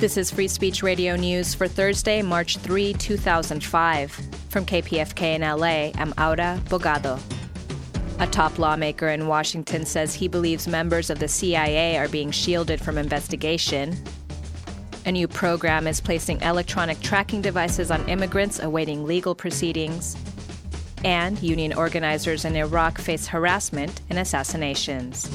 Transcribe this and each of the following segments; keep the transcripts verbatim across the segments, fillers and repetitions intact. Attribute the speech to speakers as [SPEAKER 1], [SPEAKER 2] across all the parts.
[SPEAKER 1] This is Free Speech Radio News for Thursday, March third, two thousand five. From K P F K in L A, I'm Aura Bogado. A top lawmaker in Washington says he believes members of the C I A are being shielded from investigation. A new program is placing electronic tracking devices on immigrants awaiting legal proceedings. And union organizers in Iraq face harassment and assassinations.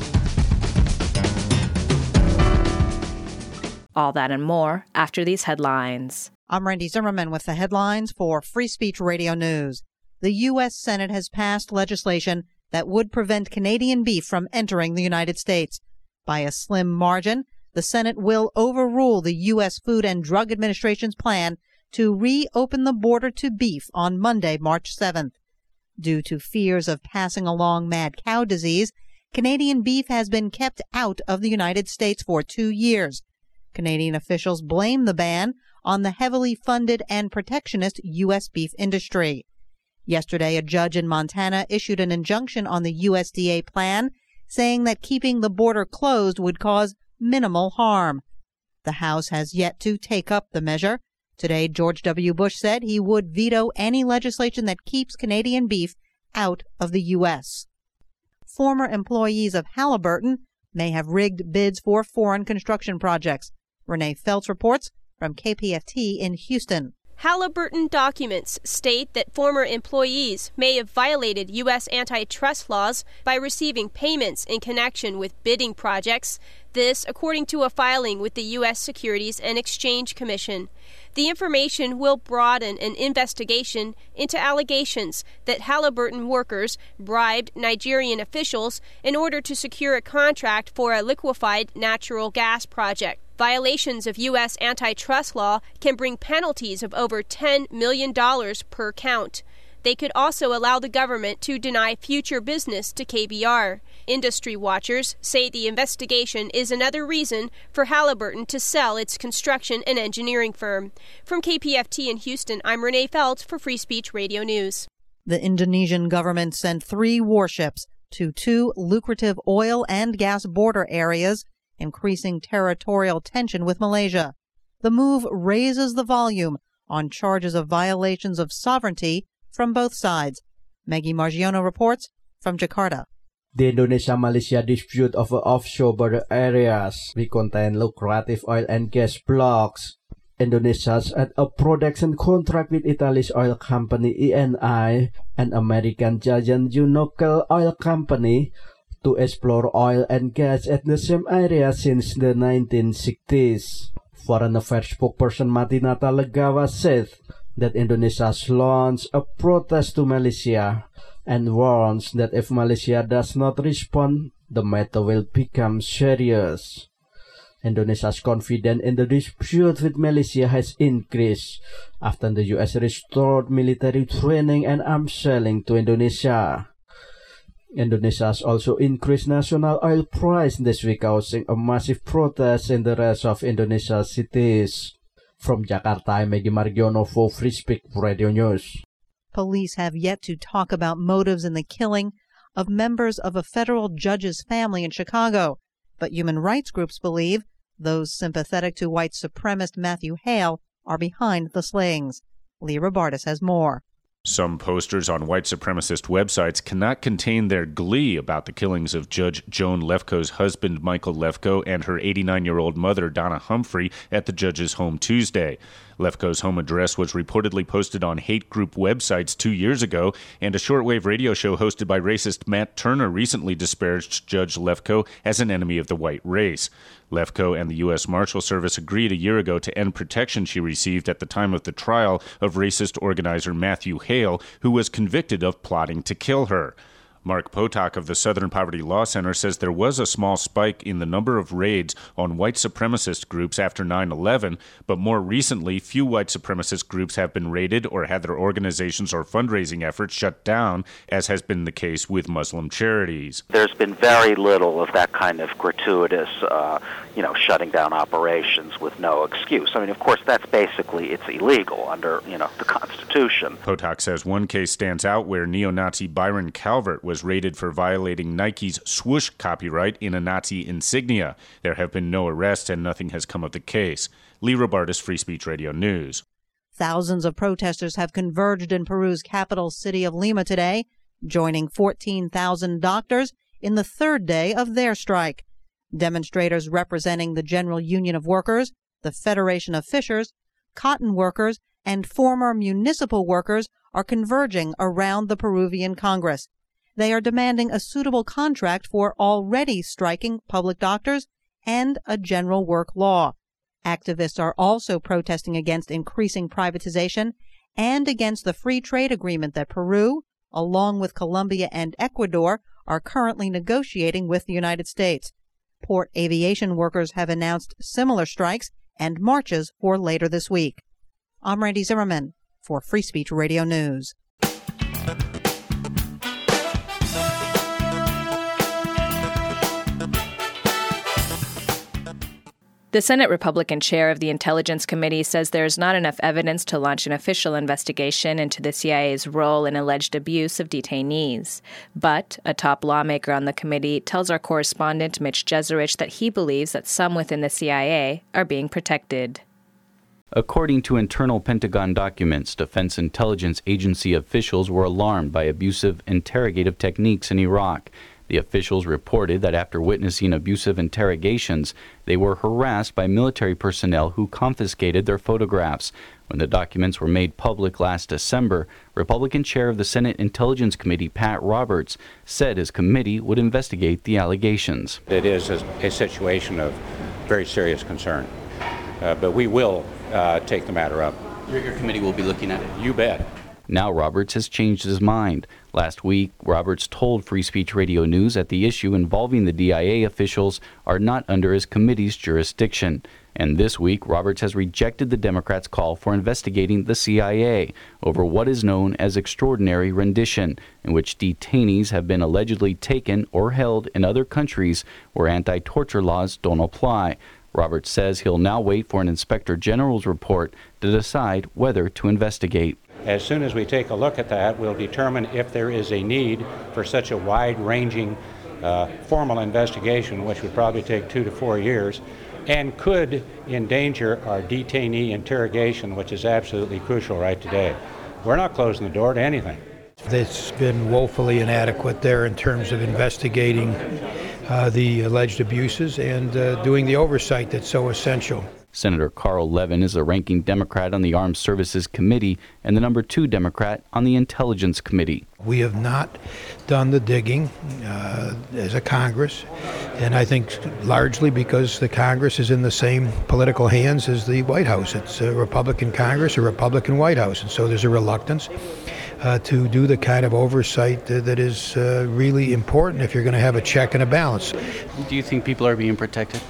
[SPEAKER 1] All that and more after these headlines.
[SPEAKER 2] I'm Randy Zimmerman with the headlines for Free Speech Radio News. The U S Senate has passed legislation that would prevent Canadian beef from entering the United States. By a slim margin, the Senate will overrule the U S Food and Drug Administration's plan to reopen the border to beef on Monday, March seventh. Due to fears of passing along mad cow disease, Canadian beef has been kept out of the United States for two years. Canadian officials blame the ban on the heavily funded and protectionist U S beef industry. Yesterday, a judge in Montana issued an injunction on the U S D A plan, saying that keeping the border closed would cause minimal harm. The House has yet to take up the measure. Today, George W. Bush said he would veto any legislation that keeps Canadian beef out of the U S. Former employees of Halliburton may have rigged bids for foreign construction projects. Renee Feltz reports from K P F T in Houston.
[SPEAKER 3] Halliburton documents state that former employees may have violated U S antitrust laws by receiving payments in connection with bidding projects. This, according to a filing with the U S Securities and Exchange Commission. The information will broaden an investigation into allegations that Halliburton workers bribed Nigerian officials in order to secure a contract for a liquefied natural gas project. Violations of U S antitrust law can bring penalties of over ten million dollars per count. They could also allow the government to deny future business to K B R. Industry watchers say the investigation is another reason for Halliburton to sell its construction and engineering firm. From K P F T in Houston, I'm Renee Feltz for Free Speech Radio News.
[SPEAKER 2] The Indonesian government sent three warships to two lucrative oil and gas border areas, increasing territorial tension with Malaysia. The move raises the volume on charges of violations of sovereignty from both sides. Maggie Margiono reports from Jakarta.
[SPEAKER 4] The Indonesia-Malaysia dispute over offshore border areas which contain lucrative oil and gas blocks. Indonesia had a production contract with Italy's oil company E N I and American giant Unocal Oil Company to explore oil and gas at the same area since the nineteen sixties. Foreign Affairs spokesperson Martinata Legawa said that Indonesia launched a protest to Malaysia and warns that if Malaysia does not respond, the matter will become serious. Indonesia's confidence in the dispute with Malaysia has increased after the U S restored military training and arms selling to Indonesia. Indonesia has also increased national oil price this week, causing a massive protest in the rest of Indonesia's cities. From Jakarta, I'm Maggie Margiono for Free Speech Radio News.
[SPEAKER 2] Police have yet to talk about motives in the killing of members of a federal judge's family in Chicago, but human rights groups believe those sympathetic to white supremacist Matthew Hale are behind the slayings. Lee Robartis has more.
[SPEAKER 5] Some posters on white supremacist websites cannot contain their glee about the killings of Judge Joan Lefkoe's husband, Michael Lefkoe, and her eighty-nine-year-old mother, Donna Humphrey, at the judge's home Tuesday. Lefkoe's home address was reportedly posted on hate group websites two years ago, and a shortwave radio show hosted by racist Matt Turner recently disparaged Judge Lefkoe as an enemy of the white race. Lefkoe and the U S Marshal Service agreed a year ago to end protection she received at the time of the trial of racist organizer Matthew Hale, who was convicted of plotting to kill her. Mark Potok of the Southern Poverty Law Center says there was a small spike in the number of raids on white supremacist groups after nine eleven, but more recently, few white supremacist groups have been raided or had their organizations or fundraising efforts shut down, as has been the case with Muslim charities.
[SPEAKER 6] There's been very little of that kind of gratuitous, uh, you know, shutting down operations with no excuse. I mean, of course, that's basically, it's illegal under, you know, the Constitution.
[SPEAKER 5] Potok says one case stands out where neo-Nazi Byron Calvert was raided for violating Nike's swoosh copyright in a Nazi insignia. There have been no arrests and nothing has come of the case. Lee Robartis, Free Speech Radio News.
[SPEAKER 2] Thousands of protesters have converged in Peru's capital city of Lima today, joining fourteen thousand doctors in the third day of their strike. Demonstrators representing the General Union of Workers, the Federation of Fishers, cotton workers, and former municipal workers are converging around the Peruvian Congress. They are demanding a suitable contract for already striking public doctors and a general work law. Activists are also protesting against increasing privatization and against the free trade agreement that Peru, along with Colombia and Ecuador, are currently negotiating with the United States. Port aviation workers have announced similar strikes and marches for later this week. I'm Randy Zimmerman for Free Speech Radio News.
[SPEAKER 1] The Senate Republican chair of the Intelligence Committee says there is not enough evidence to launch an official investigation into the C I A's role in alleged abuse of detainees. But a top lawmaker on the committee tells our correspondent Mitch Jeserich that he believes that some within the C I A are being protected.
[SPEAKER 7] According to internal Pentagon documents, Defense Intelligence Agency officials were alarmed by abusive interrogative techniques in Iraq. The officials reported that after witnessing abusive interrogations, they were harassed by military personnel who confiscated their photographs. When the documents were made public last December, Republican chair of the Senate Intelligence Committee, Pat Roberts, said his committee would investigate the allegations.
[SPEAKER 8] It is a, a situation of very serious concern, uh, but we will uh, take the matter up.
[SPEAKER 7] Your, your committee will be looking at it?
[SPEAKER 8] You bet.
[SPEAKER 7] Now Roberts has changed his mind. Last week, Roberts told Free Speech Radio News that the issue involving the D I A officials are not under his committee's jurisdiction. And this week, Roberts has rejected the Democrats' call for investigating the C I A over what is known as extraordinary rendition, in which detainees have been allegedly taken or held in other countries where anti-torture laws don't apply. Roberts says he'll now wait for an Inspector General's report to decide whether to investigate.
[SPEAKER 8] As soon as we take a look at that, we'll determine if there is a need for such a wide-ranging uh, formal investigation, which would probably take two to four years, and could endanger our detainee interrogation, which is absolutely crucial right today. We're not closing the door to anything.
[SPEAKER 9] It's been woefully inadequate there in terms of investigating uh, the alleged abuses and uh, doing the oversight that's so essential.
[SPEAKER 7] Senator Carl Levin is the ranking Democrat on the Armed Services Committee and the number two Democrat on the Intelligence Committee.
[SPEAKER 9] We have not done the digging uh, as a Congress, and I think largely because the Congress is in the same political hands as the White House. It's a Republican Congress, a Republican White House, and so there's a reluctance uh, to do the kind of oversight that, that is uh, really important if you're going to have a check and a balance.
[SPEAKER 7] Do you think people are being protected?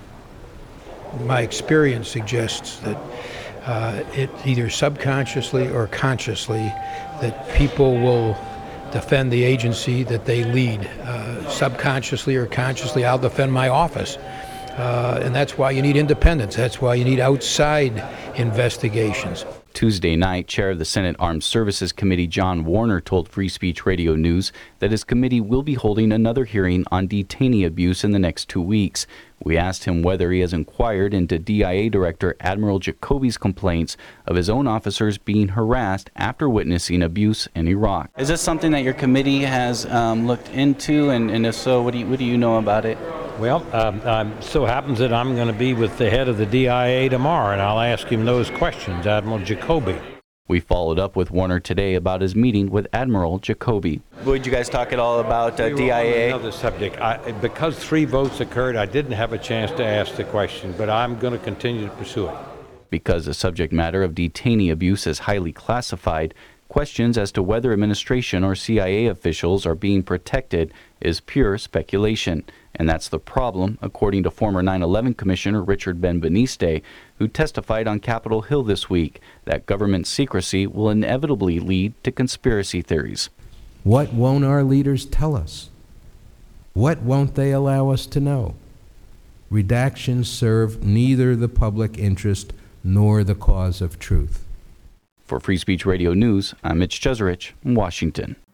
[SPEAKER 9] My experience suggests that uh, it either subconsciously or consciously that people will defend the agency that they lead. Uh, subconsciously or consciously, I'll defend my office. Uh, and that's why you need independence. That's why you need outside investigations.
[SPEAKER 7] Tuesday night, Chair of the Senate Armed Services Committee John Warner told Free Speech Radio News that his committee will be holding another hearing on detainee abuse in the next two weeks. We asked him whether he has inquired into D I A Director Admiral Jacoby's complaints of his own officers being harassed after witnessing abuse in Iraq. Is this something that your committee has um, looked into, and, and if so, what do you, what do you know about it?
[SPEAKER 10] Well, um, um, so happens that I'm going to be with the head of the D I A tomorrow, and I'll ask him those questions, Admiral Jacoby.
[SPEAKER 7] We followed up with Warner today about his meeting with Admiral Jacoby. Would you guys talk at all about uh, D I A?
[SPEAKER 10] Another subject. I, because three votes occurred, I didn't have a chance to ask the question, but I'm going to continue to pursue it.
[SPEAKER 7] Because the subject matter of detainee abuse is highly classified, questions as to whether administration or C I A officials are being protected is pure speculation. And that's the problem, according to former nine eleven Commissioner Richard Ben-Beniste, who testified on Capitol Hill this week that government secrecy will inevitably lead to conspiracy theories.
[SPEAKER 11] What won't our leaders tell us? What won't they allow us to know? Redactions serve neither the public interest nor the cause of truth.
[SPEAKER 7] For Free Speech Radio News, I'm Mitch Jeserich in Washington.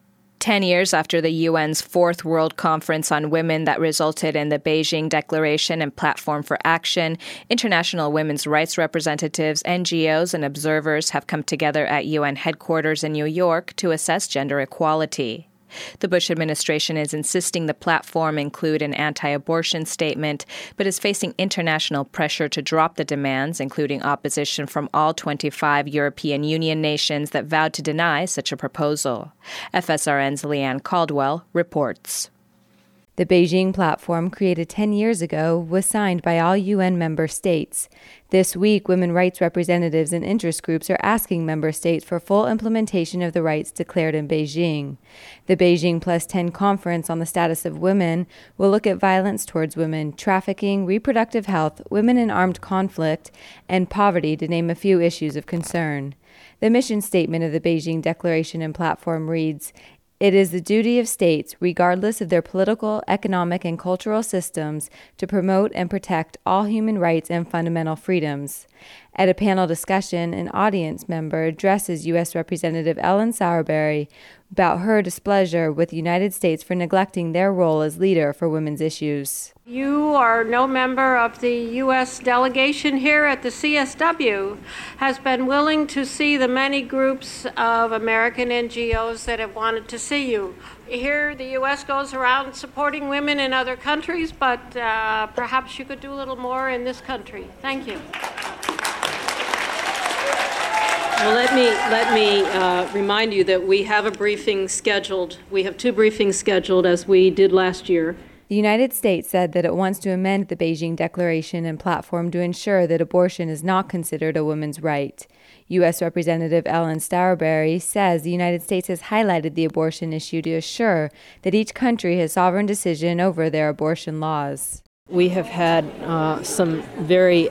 [SPEAKER 1] Ten years after the U N's Fourth World Conference on Women that resulted in the Beijing Declaration and Platform for Action, international women's rights representatives, N G Os, and observers have come together at U N headquarters in New York to assess gender equality. The Bush administration is insisting the platform include an anti-abortion statement, but is facing international pressure to drop the demands, including opposition from all twenty-five European Union nations that vowed to deny such a proposal. F S R N's Leanne Caldwell reports.
[SPEAKER 12] The Beijing platform, created ten years ago, was signed by all U N member states. This week, women rights representatives and interest groups are asking member states for full implementation of the rights declared in Beijing. The Beijing Plus ten Conference on the Status of Women will look at violence towards women, trafficking, reproductive health, women in armed conflict, and poverty, to name a few issues of concern. The mission statement of the Beijing Declaration and Platform reads, "It is the duty of states, regardless of their political, economic, and cultural systems, to promote and protect all human rights and fundamental freedoms." At a panel discussion, an audience member addresses U S Representative Ellen Sauerberry about her displeasure with the United States for neglecting their role as leader for women's issues.
[SPEAKER 13] You are no member of the U S delegation here at the C S W, has been willing to see the many groups of American N G Os that have wanted to see you. Here, the U S goes around supporting women in other countries, but uh, perhaps you could do a little more in this country. Thank you.
[SPEAKER 14] Well, let me let me uh, remind you that we have a briefing scheduled. We have two briefings scheduled, as we did last year.
[SPEAKER 12] The United States said that it wants to amend the Beijing Declaration and Platform to ensure that abortion is not considered a woman's right. U S Representative Ellen Stauberry says the United States has highlighted the abortion issue to assure that each country has sovereign decision over their abortion laws.
[SPEAKER 14] We have had uh, some very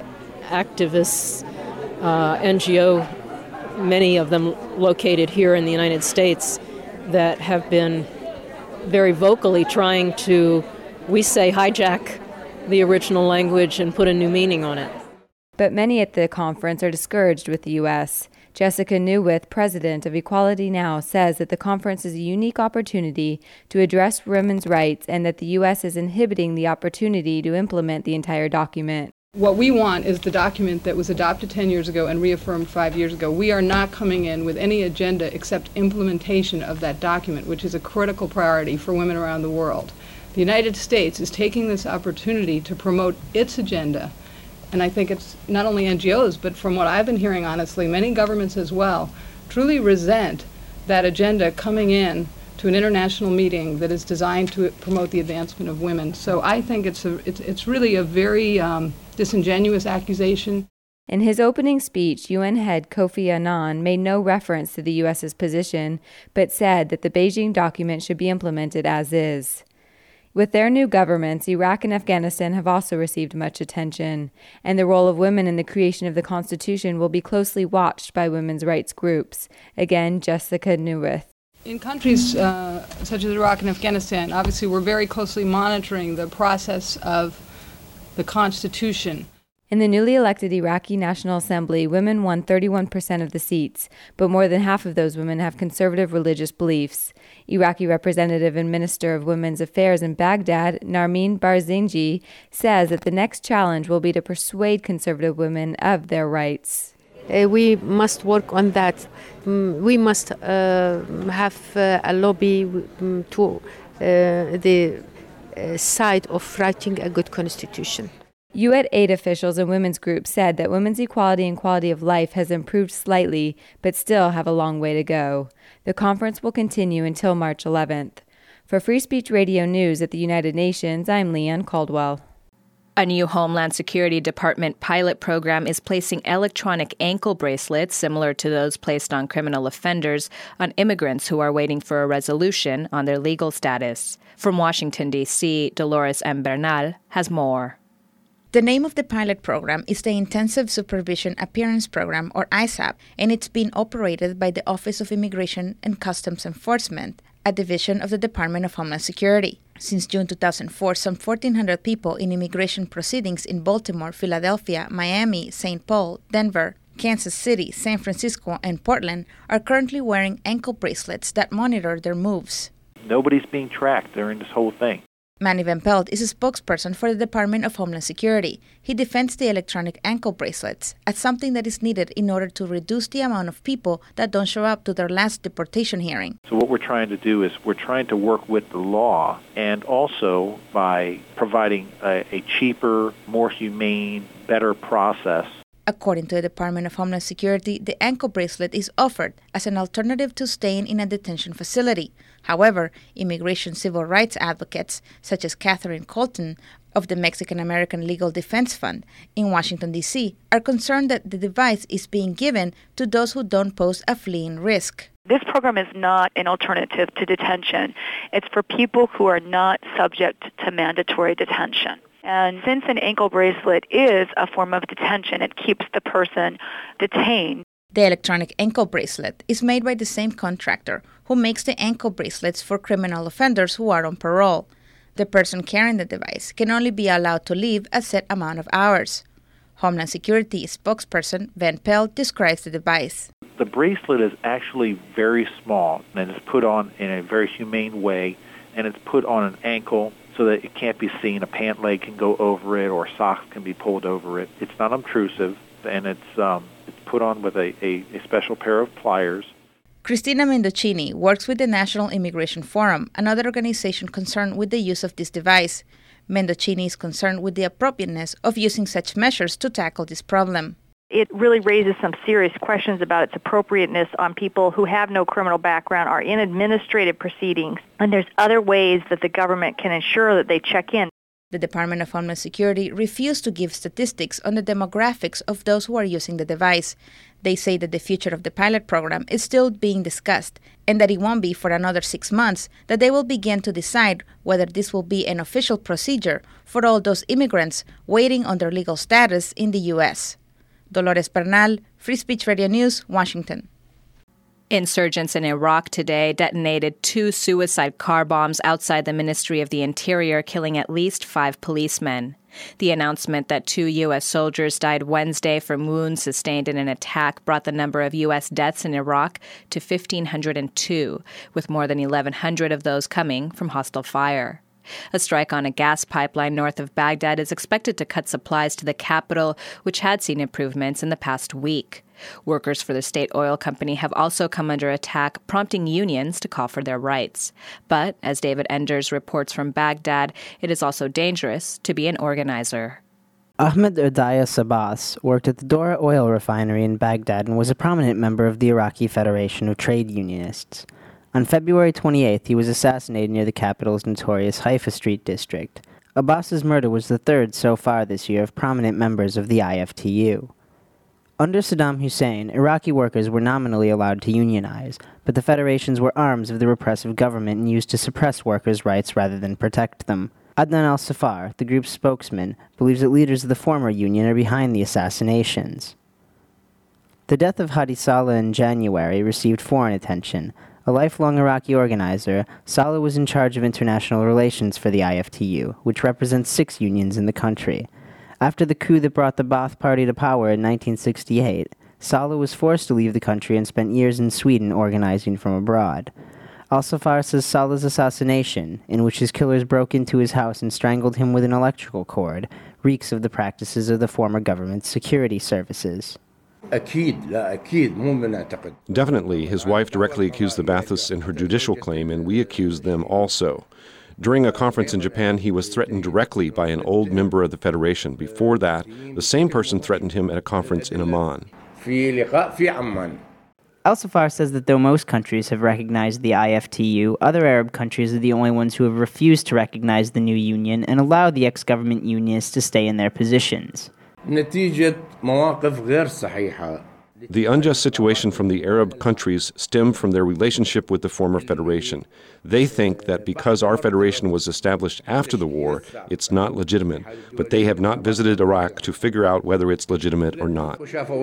[SPEAKER 14] activist uh, N G O, many of them located here in the United States, that have been very vocally trying to, we say, hijack the original language and put a new meaning on it.
[SPEAKER 12] But many at the conference are discouraged with the U S. Jessica Newith, president of Equality Now, says that the conference is a unique opportunity to address women's rights and that the U S is inhibiting the opportunity to implement the entire document.
[SPEAKER 15] What we want is the document that was adopted ten years ago and reaffirmed five years ago. We are not coming in with any agenda except implementation of that document, which is a critical priority for women around the world. The United States is taking this opportunity to promote its agenda, and I think it's not only N G Os, but from what I've been hearing, honestly, many governments as well, truly resent that agenda coming in to an international meeting that is designed to promote the advancement of women. So I think it's a, it's, it's really a very um, disingenuous accusation.
[SPEAKER 12] In his opening speech, U N head Kofi Annan made no reference to the U S's position, but said that the Beijing document should be implemented as is. With their new governments, Iraq and Afghanistan have also received much attention, and the role of women in the creation of the Constitution will be closely watched by women's rights groups. Again, Jessica Newith.
[SPEAKER 15] In countries uh, such as Iraq and Afghanistan, obviously we're very closely monitoring the process of the Constitution.
[SPEAKER 12] In the newly elected Iraqi National Assembly, women won thirty-one percent of the seats, but more than half of those women have conservative religious beliefs. Iraqi Representative and Minister of Women's Affairs in Baghdad, Narmeen Barzanji, says that the next challenge will be to persuade conservative women of their rights.
[SPEAKER 16] Uh, we must work on that. Um, we must uh, have uh, a lobby um, to uh, the uh, side of writing a good constitution.
[SPEAKER 12] U N aid officials and women's groups said that women's equality and quality of life has improved slightly, but still have a long way to go. The conference will continue until March eleventh. For Free Speech Radio News at the United Nations, I'm Leanne Caldwell.
[SPEAKER 1] A new Homeland Security Department pilot program is placing electronic ankle bracelets, similar to those placed on criminal offenders, on immigrants who are waiting for a resolution on their legal status. From Washington, D C, Dolores M. Bernal has more.
[SPEAKER 17] The name of the pilot program is the Intensive Supervision Appearance Program, or I S A P, and it's being operated by the Office of Immigration and Customs Enforcement, a division of the Department of Homeland Security. Since June two thousand four, some fourteen hundred people in immigration proceedings in Baltimore, Philadelphia, Miami, Saint Paul, Denver, Kansas City, San Francisco, and Portland are currently wearing ankle bracelets that monitor their moves.
[SPEAKER 18] Nobody's being tracked during this whole thing.
[SPEAKER 17] Manny Van Pelt is a spokesperson for the Department of Homeland Security. He defends the electronic ankle bracelets as something that is needed in order to reduce the amount of people that don't show up to their last deportation hearing.
[SPEAKER 18] So what we're trying to do is we're trying to work with the law, and also by providing a, a cheaper, more humane, better process.
[SPEAKER 17] According to the Department of Homeland Security, the ankle bracelet is offered as an alternative to staying in a detention facility. However, immigration civil rights advocates, such as Catherine Colton of the Mexican-American Legal Defense Fund in Washington, D C, are concerned that the device is being given to those who don't pose a fleeing risk.
[SPEAKER 19] This program is not an alternative to detention. It's for people who are not subject to mandatory detention. And since an ankle bracelet is a form of detention, it keeps the person detained.
[SPEAKER 17] The electronic ankle bracelet is made by the same contractor who makes the ankle bracelets for criminal offenders who are on parole. The person carrying the device can only be allowed to leave a set amount of hours. Homeland Security spokesperson Van Pelt describes the device.
[SPEAKER 18] The bracelet is actually very small, and it's put on in a very humane way, and it's put on an ankle so that it can't be seen. A pant leg can go over it, or socks can be pulled over it. It's not obtrusive, and it's um, it's put on with a, a, a special pair of pliers.
[SPEAKER 17] Cristina Mendocini works with the National Immigration Forum, another organization concerned with the use of this device. Mendocini is concerned with the appropriateness of using such measures to tackle this problem.
[SPEAKER 19] It really raises some serious questions about its appropriateness on people who have no criminal background, are in administrative proceedings, and there's other ways that the government can ensure that they check in.
[SPEAKER 17] The Department of Homeland Security refused to give statistics on the demographics of those who are using the device. They say that the future of the pilot program is still being discussed, and that it won't be for another six months that they will begin to decide whether this will be an official procedure for all those immigrants waiting on their legal status in the U S Dolores Bernal, Free Speech Radio News, Washington.
[SPEAKER 1] Insurgents in Iraq today detonated two suicide car bombs outside the Ministry of the Interior, killing at least five policemen. The announcement that two U S soldiers died Wednesday from wounds sustained in an attack brought the number of U S deaths in Iraq to one thousand five hundred two, with more than eleven hundred of those coming from hostile fire. A strike on a gas pipeline north of Baghdad is expected to cut supplies to the capital, which had seen improvements in the past week. Workers for the state oil company have also come under attack, prompting unions to call for their rights. But, as David Enders reports from Baghdad, it is also dangerous to be an organizer.
[SPEAKER 20] Ahmed Erdayas Abbas worked at the Dora oil refinery in Baghdad and was a prominent member of the Iraqi Federation of Trade Unionists. On February twenty-eighth, he was assassinated near the capital's notorious Haifa Street district. Abbas's murder was the third so far this year of prominent members of the I F T U. Under Saddam Hussein, Iraqi workers were nominally allowed to unionize, but the federations were arms of the repressive government and used to suppress workers' rights rather than protect them. Adnan al-Safar, the group's spokesman, believes that leaders of the former union are behind the assassinations. The death of Hadi Saleh in January received foreign attention. A lifelong Iraqi organizer, Saleh was in charge of international relations for the I F T U, which represents six unions in the country. After the coup that brought the Ba'ath Party to power in nineteen sixty-eight, Saleh was forced to leave the country and spent years in Sweden organizing from abroad. Al-Safar says Saleh's assassination, in which his killers broke into his house and strangled him with an electrical cord, reeks of the practices of the former government's security services.
[SPEAKER 21] Definitely, his wife directly accused the Baathists in her judicial claim, and we accused them also. During a conference in Japan, he was threatened directly by an old member of the Federation. Before that, the same person threatened him at a conference in Amman.
[SPEAKER 20] Al-Safar says that though most countries have recognized the I F T U, other Arab countries are the only ones who have refused to recognize the new union and allow the ex-government unionists to stay in their positions.
[SPEAKER 21] The unjust situation from the Arab countries stemmed from their relationship with the former federation. They think that because our federation was established after the war, it's not legitimate, but they have not visited Iraq to figure out whether it's legitimate or not.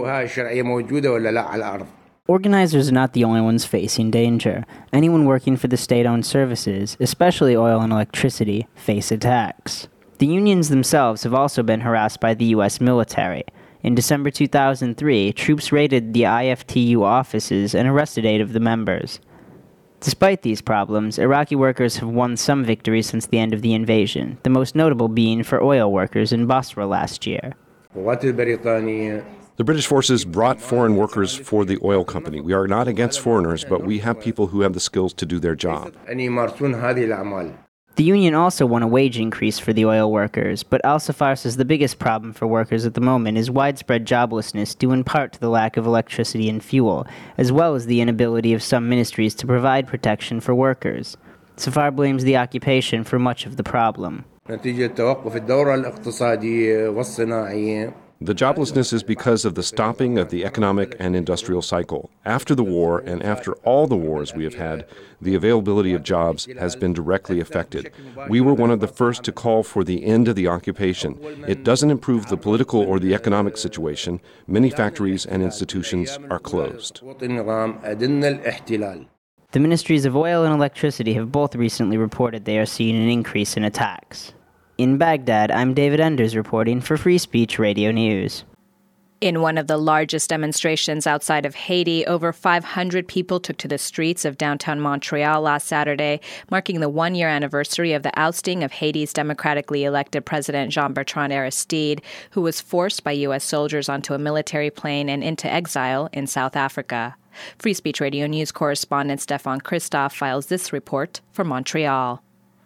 [SPEAKER 20] Organizers are not the only ones facing danger. Anyone working for the state-owned services, especially oil and electricity, face attacks. The unions themselves have also been harassed by the U S military. In December two thousand three, troops raided the I F T U offices and arrested eight of the members. Despite these problems, Iraqi workers have won some victories since the end of the invasion, the most notable being for oil workers in Basra last year.
[SPEAKER 21] The British forces brought foreign workers for the oil company. We are not against foreigners, but we have people who have the skills to do their job.
[SPEAKER 20] The union also won a wage increase for the oil workers, but Al-Safar says the biggest problem for workers at the moment is widespread joblessness due in part to the lack of electricity and fuel, as well as the inability of some ministries to provide protection for workers. Safar blames the occupation for much of the problem.
[SPEAKER 21] The joblessness is because of the stopping of the economic and industrial cycle. After the war, and after all the wars we have had, the availability of jobs has been directly affected. We were one of the first to call for the end of the occupation. It doesn't improve the political or the economic situation. Many factories and institutions are closed.
[SPEAKER 20] The ministries of oil and electricity have both recently reported they are seeing an increase in attacks. In Baghdad, I'm David Enders reporting for Free Speech Radio News.
[SPEAKER 1] In one of the largest demonstrations outside of Haiti, over five hundred people took to the streets of downtown Montreal last Saturday, marking the one-year anniversary of the ousting of Haiti's democratically elected president Jean-Bertrand Aristide, who was forced by U S soldiers onto a military plane and into exile in South Africa. Free Speech Radio News correspondent Stefan Christoph files this report from Montreal.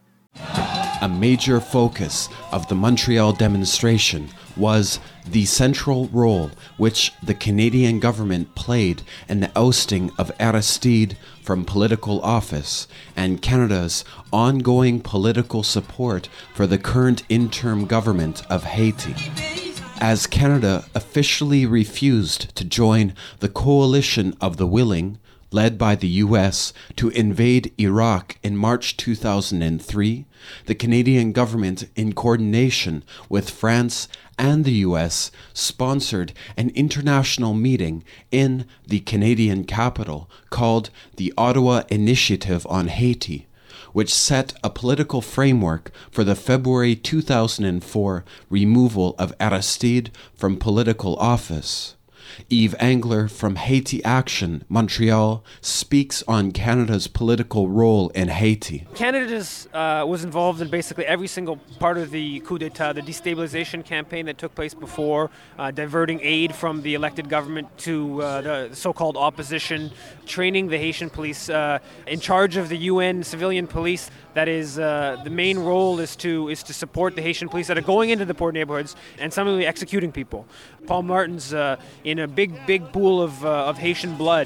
[SPEAKER 11] A major focus of the Montreal demonstration was the central role which the Canadian government played in the ousting of Aristide from political office and Canada's ongoing political support for the current interim government of Haiti. As Canada officially refused to join the coalition of the willing, led by the U S, to invade Iraq in March two thousand three, the Canadian government, in coordination with France and the U S, sponsored an international meeting in the Canadian capital called the Ottawa Initiative on Haiti, which set a political framework for the February two thousand four removal of Aristide from political office. Yves Angler from Haiti Action, Montreal, speaks on Canada's political role in Haiti.
[SPEAKER 3] Canada uh, was involved in basically every single part of the coup d'etat, the destabilization campaign that took place before, uh, diverting aid from the elected government to uh, the so-called opposition, training the Haitian police uh, in charge of the U N civilian police. That is, uh, the main role is to is to support the Haitian police that are going into the poor neighborhoods and similarly executing people. Paul Martin's uh, in a big, big pool of, uh, of Haitian blood.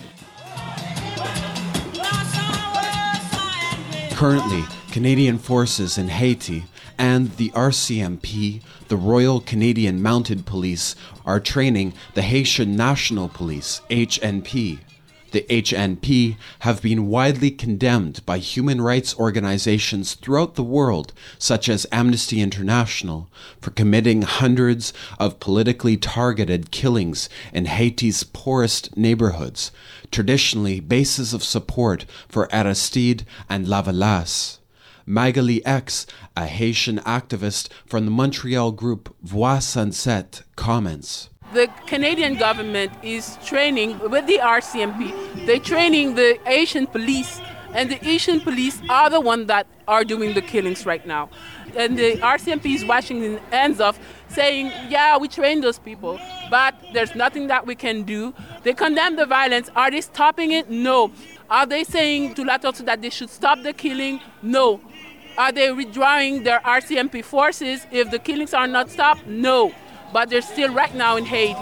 [SPEAKER 11] Currently, Canadian forces in Haiti and the R C M P, the Royal Canadian Mounted Police, are training the Haitian National Police, H N P. The H N P have been widely condemned by human rights organizations throughout the world, such as Amnesty International, for committing hundreds of politically targeted killings in Haiti's poorest neighborhoods, traditionally bases of support for Aristide and Lavalas. Magali X, a Haitian activist from the Montreal group Voix Sunset, comments.
[SPEAKER 22] The Canadian government is training with the R C M P. They're training the Haitian police, and the Haitian police are the ones that are doing the killings right now. And the R C M P is washing their hands off, saying, yeah, we train those people, but there's nothing that we can do. They condemn the violence. Are they stopping it? No. Are they saying to Latortu that they should stop the killing? No. Are they withdrawing their R C M P forces if the killings are not stopped? No. But they're still right now in Haiti.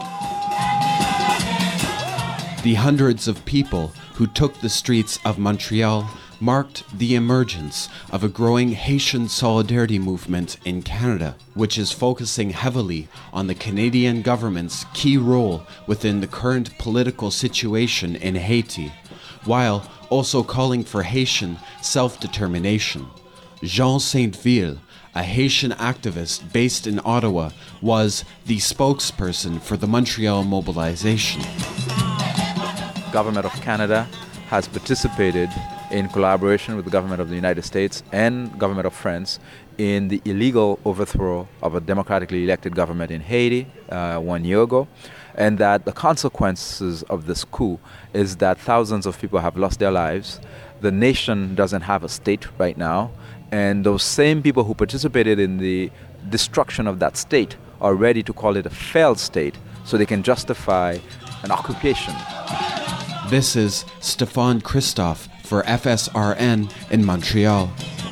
[SPEAKER 11] The hundreds of people who took the streets of Montreal marked the emergence of a growing Haitian solidarity movement in Canada, which is focusing heavily on the Canadian government's key role within the current political situation in Haiti, while also calling for Haitian self-determination. Jean Saintville, a Haitian activist based in Ottawa, was the spokesperson for the Montreal mobilization.
[SPEAKER 23] Government of Canada has participated in collaboration with the government of the United States and government of France in the illegal overthrow of a democratically elected government in Haiti uh, one year ago, and that the consequences of this coup is that thousands of people have lost their lives, The nation doesn't have a state right now, and those same people who participated in the destruction of that state are ready to call it a failed state so they can justify an occupation.
[SPEAKER 11] This is Stefan Christoph for F S R N in Montreal.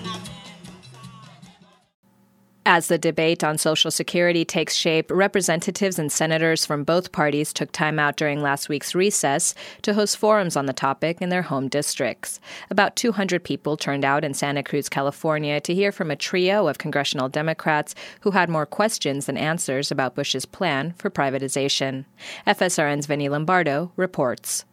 [SPEAKER 1] As the debate on Social Security takes shape, representatives and senators from both parties took time out during last week's recess to host forums on the topic in their home districts. About two hundred people turned out in Santa Cruz, California, to hear from a trio of congressional Democrats who had more questions than answers about Bush's plan for privatization. F S R N's Vinny Lombardo reports.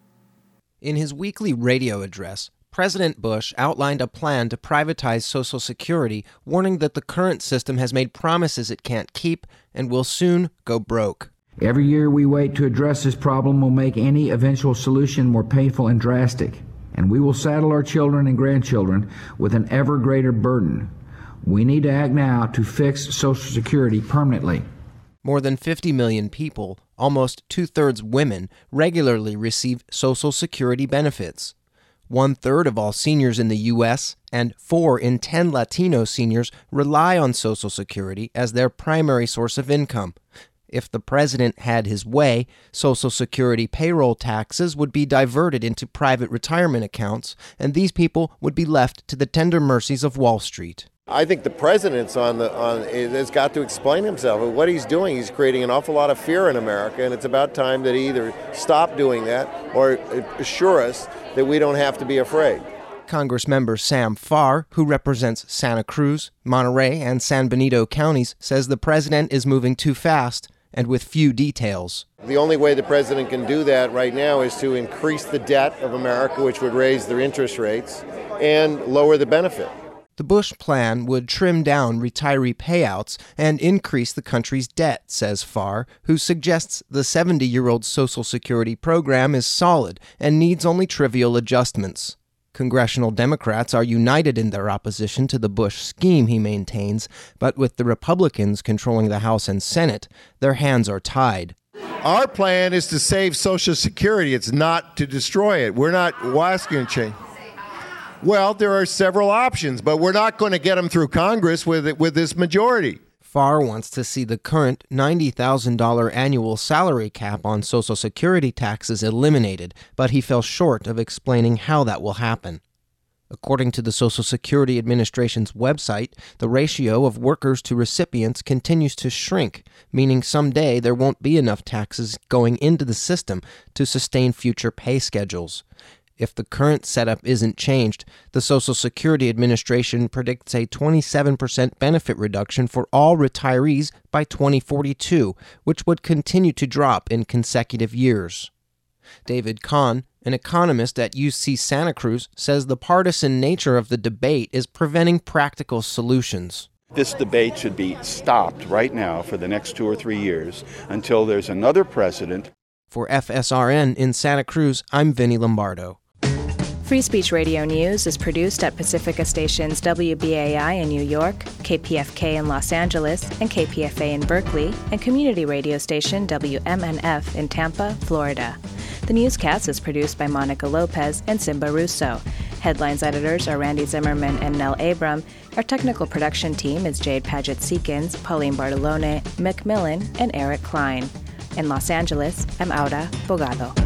[SPEAKER 4] In his weekly radio address, President Bush outlined a plan to privatize Social Security, warning that the current system has made promises it can't keep and will soon go broke.
[SPEAKER 5] Every year we wait to address this problem will make any eventual solution more painful and drastic, and we will saddle our children and grandchildren with an ever greater burden. We need to act now to fix Social Security permanently.
[SPEAKER 4] More than fifty million people, almost two-thirds women, regularly receive Social Security benefits. One-third of all seniors in the U S and four in ten Latino seniors rely on Social Security as their primary source of income. If the president had his way, Social Security payroll taxes would be diverted into private retirement accounts, and these people would be left to the tender mercies of Wall Street.
[SPEAKER 6] I think the president's on the on has got to explain himself. What he's doing, he's creating an awful lot of fear in America, and it's about time that he either stop doing that or assure us that we don't have to be afraid.
[SPEAKER 4] Congressmember Sam Farr, who represents Santa Cruz, Monterey, and San Benito counties, says the president is moving too fast and with few details.
[SPEAKER 6] The only way the president can do that right now is to increase the debt of America, which would raise their interest rates, and lower the benefit.
[SPEAKER 4] The Bush plan would trim down retiree payouts and increase the country's debt, says Farr, who suggests the seventy-year-old Social Security program is solid and needs only trivial adjustments. Congressional Democrats are united in their opposition to the Bush scheme, he maintains, but with the Republicans controlling the House and Senate, their hands are tied.
[SPEAKER 24] Our plan is to save Social Security. It's not to destroy it. We're not asking to change. Well, there are several options, but we're not going to get them through Congress with with this majority.
[SPEAKER 4] Farr wants to see the current ninety thousand dollars annual salary cap on Social Security taxes eliminated, but he fell short of explaining how that will happen. According to the Social Security Administration's website, the ratio of workers to recipients continues to shrink, meaning someday there won't be enough taxes going into the system to sustain future pay schedules. If the current setup isn't changed, the Social Security Administration predicts a twenty-seven percent benefit reduction for all retirees by twenty forty-two, which would continue to drop in consecutive years. David Kahn, an economist at U C Santa Cruz, says the partisan nature of the debate is preventing practical solutions.
[SPEAKER 25] This debate should be stopped right now for the next two or three years until there's another president.
[SPEAKER 4] For F S R N in Santa Cruz, I'm Vinny Lombardo.
[SPEAKER 1] Free Speech Radio News is produced at Pacifica Stations W B A I in New York, K P F K in Los Angeles, and K P F A in Berkeley, and community radio station W M N F in Tampa, Florida. The newscast is produced by Monica Lopez and Simba Russo. Headlines editors are Randy Zimmerman and Nell Abram. Our technical production team is Jade Paget-Seekins, Pauline Bartolone, Mick Millen, and Eric Klein. In Los Angeles, I'm Aura Bogado.